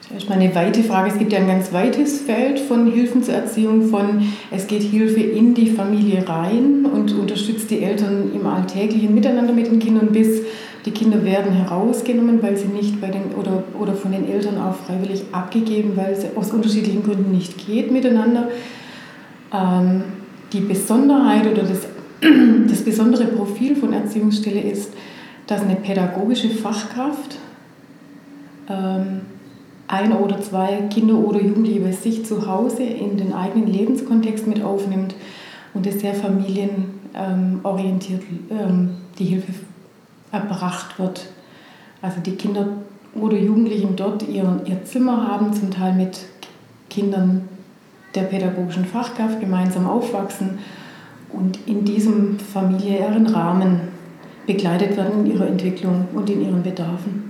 Das ist mal eine weite Frage. Es gibt ja ein ganz weites Feld von Hilfen zur Erziehung, es geht Hilfe in die Familie rein und unterstützt die Eltern im alltäglichen Miteinander mit den Kindern, bis die Kinder werden herausgenommen, weil sie nicht oder von den Eltern auch freiwillig abgegeben, weil es aus unterschiedlichen Gründen nicht geht miteinander. Die Besonderheit oder das besondere Profil von Erziehungsstelle ist, dass eine pädagogische Fachkraft ein oder zwei Kinder oder Jugendliche bei sich zu Hause in den eigenen Lebenskontext mit aufnimmt und es sehr familienorientiert die Hilfe erbracht wird. Also die Kinder oder Jugendlichen dort ihr Zimmer haben, zum Teil mit Kindern der pädagogischen Fachkraft gemeinsam aufwachsen und in diesem familiären Rahmen begleitet werden in ihrer Entwicklung und in ihren Bedarfen.